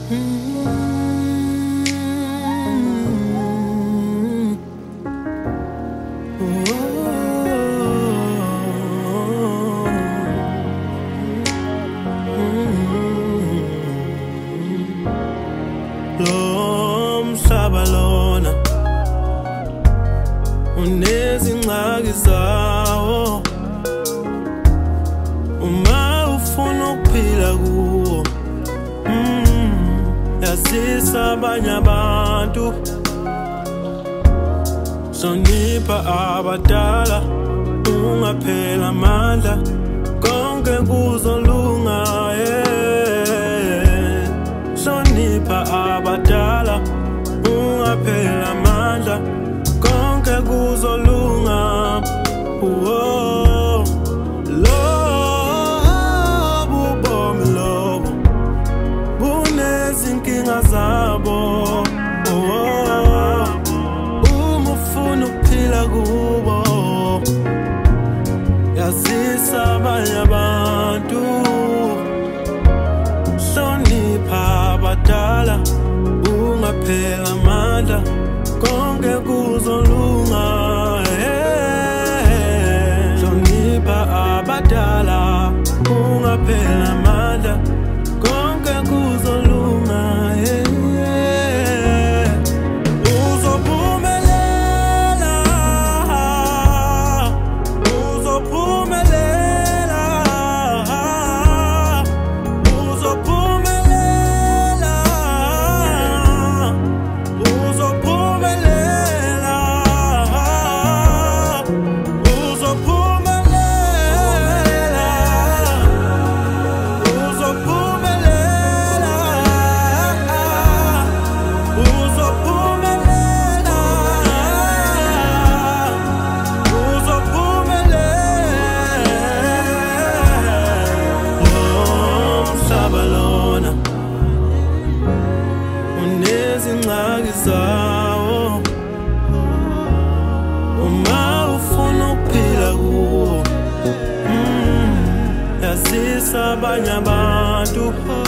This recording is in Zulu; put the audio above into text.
Lo mhlaba lona unezingxaki zawo, uma ufuna ukuphila kuwo yazisa abanye abantu, hlonipha abadala, ungaphela amandla, konke kuzolunga. Hlonipha abadala, ungaphela amandla, konke kuzolunga. Lobo ubomi lobo bunezinkinga zabo. Uma ufuna ukuphila kubo yazisa abanye abantu, hlonipha abadala, ungaphela amandla, konke kuzolunga. Hlonipha abadala, ungaphela amandla, konke kuzolunga. Uzophumelela, uzophumelela, uzophumelela, uzophumelela, uzophumelela, uzophumelela, uzophumelela, uzophumelela. Umhlaba lona unezingxaki zawo, uma ufuna ukuphila kuwo yazisa abanye abantu.